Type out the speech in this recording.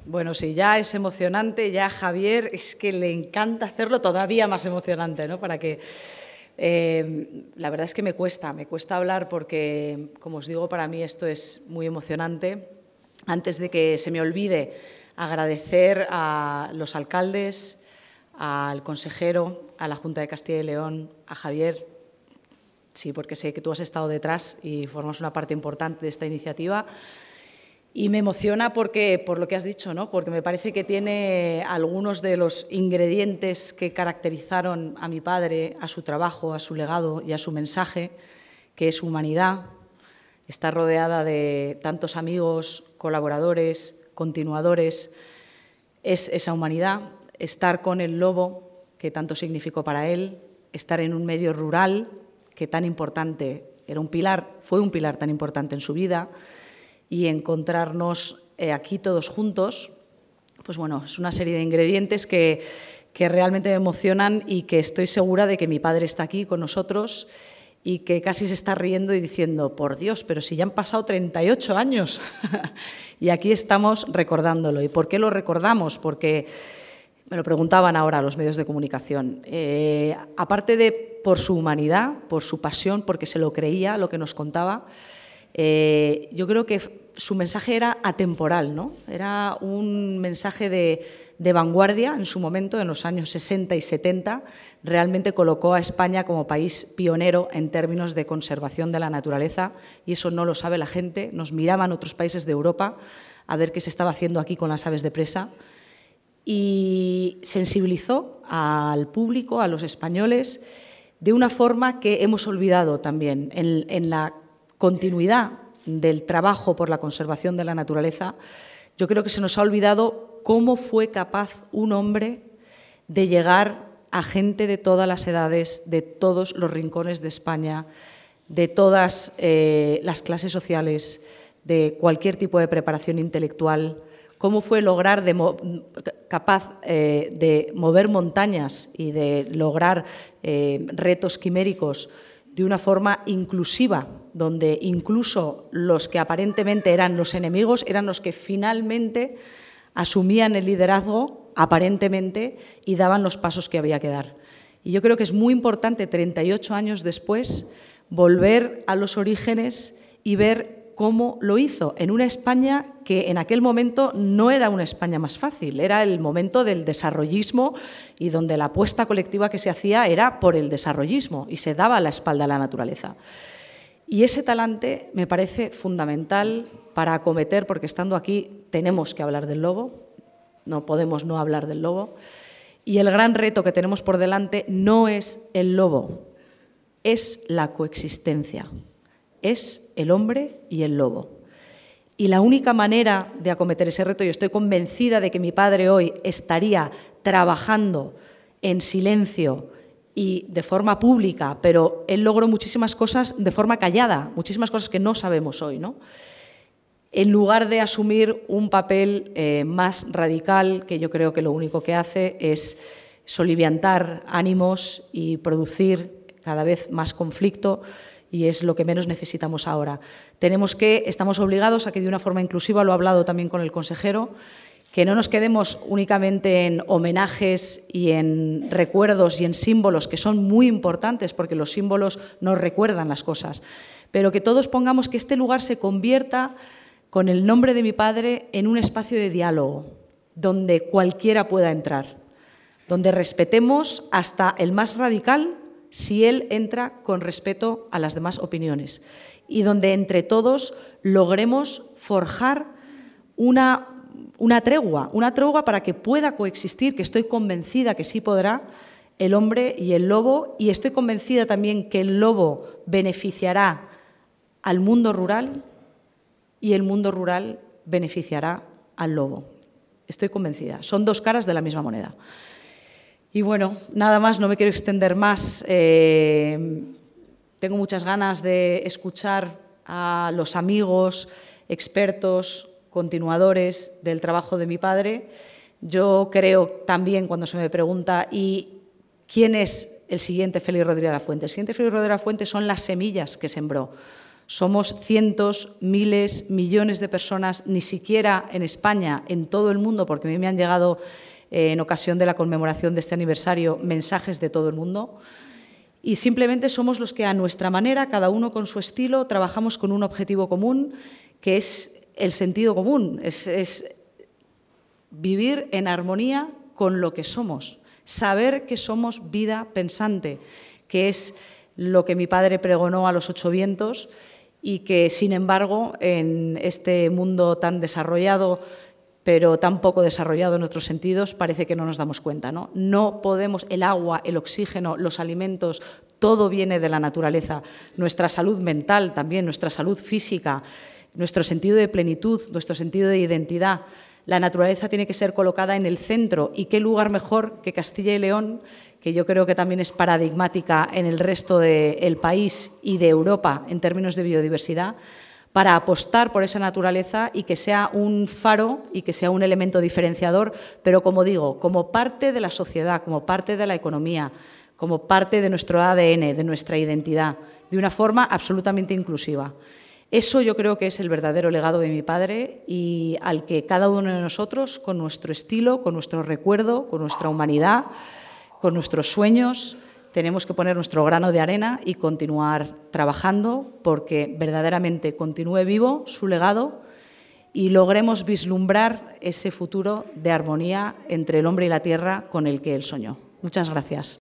Bueno, si ya es emocionante, ya Javier es que le encanta hacerlo todavía más emocionante, ¿no? Para que la verdad es que me cuesta hablar porque, como os digo, para mí esto es muy emocionante. Antes de que se me olvide, agradecer a los alcaldes, al consejero, a la Junta de Castilla y León, a Javier, sí, porque sé que tú has estado detrás y formas una parte importante de esta iniciativa. Y me emociona porque, por lo que has dicho, ¿no? Porque me parece que tiene algunos de los ingredientes que caracterizaron a mi padre, a su trabajo, a su legado y a su mensaje, que es humanidad. Está rodeada de tantos amigos, colaboradores, continuadores. Es esa humanidad, estar con el lobo, que tanto significó para él, estar en un medio rural, que tan importante, fue un pilar tan importante en su vida, y encontrarnos aquí todos juntos, pues bueno, es una serie de ingredientes que realmente me emocionan y que estoy segura de que mi padre está aquí con nosotros y que casi se está riendo y diciendo, por Dios, pero si ya han pasado 38 años y aquí estamos recordándolo. ¿Y por qué lo recordamos? Porque me lo preguntaban ahora los medios de comunicación. Aparte de por su humanidad, por su pasión, porque se lo creía, lo que nos contaba, yo creo que su mensaje era atemporal, ¿no? Era un mensaje de vanguardia en su momento, en los años 60 y 70. Realmente colocó a España como país pionero en términos de conservación de la naturaleza y eso no lo sabe la gente. Nos miraban otros países de Europa a ver qué se estaba haciendo aquí con las aves de presa y sensibilizó al público, a los españoles, de una forma que hemos olvidado también en la continuidad del trabajo por la conservación de la naturaleza. Yo creo que se nos ha olvidado cómo fue capaz un hombre de llegar a gente de todas las edades, de todos los rincones de España, de todas las clases sociales, de cualquier tipo de preparación intelectual, cómo fue capaz de mover montañas y de lograr retos quiméricos de una forma inclusiva, donde incluso los que aparentemente eran los enemigos eran los que finalmente asumían el liderazgo, aparentemente, y daban los pasos que había que dar. Y yo creo que es muy importante, 38 años después, volver a los orígenes y ver cómo lo hizo en una España que en aquel momento no era una España más fácil, era el momento del desarrollismo y donde la apuesta colectiva que se hacía era por el desarrollismo y se daba la espalda a la naturaleza. Y ese talante me parece fundamental para acometer, porque estando aquí tenemos que hablar del lobo, no podemos no hablar del lobo, y el gran reto que tenemos por delante no es el lobo, es la coexistencia. Es el hombre y el lobo. Y la única manera de acometer ese reto, y estoy convencida de que mi padre hoy estaría trabajando en silencio y de forma pública, pero él logró muchísimas cosas de forma callada, muchísimas cosas que no sabemos hoy, ¿no? En lugar de asumir un papel más radical, que yo creo que lo único que hace es soliviantar ánimos y producir cada vez más conflicto, y es lo que menos necesitamos ahora. Estamos obligados a que de una forma inclusiva, lo he hablado también con el consejero, que no nos quedemos únicamente en homenajes y en recuerdos y en símbolos, que son muy importantes porque los símbolos nos recuerdan las cosas, pero que todos pongamos que este lugar se convierta, con el nombre de mi padre, en un espacio de diálogo, donde cualquiera pueda entrar, donde respetemos hasta el más radical, si él entra con respeto a las demás opiniones, y donde entre todos logremos forjar una tregua para que pueda coexistir, que estoy convencida que sí podrá, el hombre y el lobo, y estoy convencida también que el lobo beneficiará al mundo rural y el mundo rural beneficiará al lobo. Estoy convencida, son dos caras de la misma moneda. Y bueno, nada más, no me quiero extender más. Tengo muchas ganas de escuchar a los amigos, expertos, continuadores del trabajo de mi padre. Yo creo también, cuando se me pregunta, ¿y quién es el siguiente Félix Rodríguez de la Fuente? El siguiente Félix Rodríguez de la Fuente son las semillas que sembró. Somos cientos, miles, millones de personas, ni siquiera en España, en todo el mundo, porque a mí me han llegado en ocasión de la conmemoración de este aniversario mensajes de todo el mundo. Y simplemente somos los que a nuestra manera, cada uno con su estilo, trabajamos con un objetivo común, que es el sentido común, es vivir en armonía con lo que somos, saber que somos vida pensante, que es lo que mi padre pregonó a los 8 vientos y que, sin embargo, en este mundo tan desarrollado, pero tan poco desarrollado en otros sentidos, parece que no nos damos cuenta, ¿no? No podemos, el agua, el oxígeno, los alimentos, todo viene de la naturaleza. Nuestra salud mental también, nuestra salud física, nuestro sentido de plenitud, nuestro sentido de identidad. La naturaleza tiene que ser colocada en el centro. ¿Y qué lugar mejor que Castilla y León, que yo creo que también es paradigmática en el resto del país y de Europa en términos de biodiversidad, para apostar por esa naturaleza y que sea un faro y que sea un elemento diferenciador, pero, como digo, como parte de la sociedad, como parte de la economía, como parte de nuestro ADN, de nuestra identidad, de una forma absolutamente inclusiva. Eso yo creo que es el verdadero legado de mi padre y al que cada uno de nosotros, con nuestro estilo, con nuestro recuerdo, con nuestra humanidad, con nuestros sueños, tenemos que poner nuestro grano de arena y continuar trabajando porque verdaderamente continúe vivo su legado y logremos vislumbrar ese futuro de armonía entre el hombre y la tierra con el que él soñó. Muchas gracias.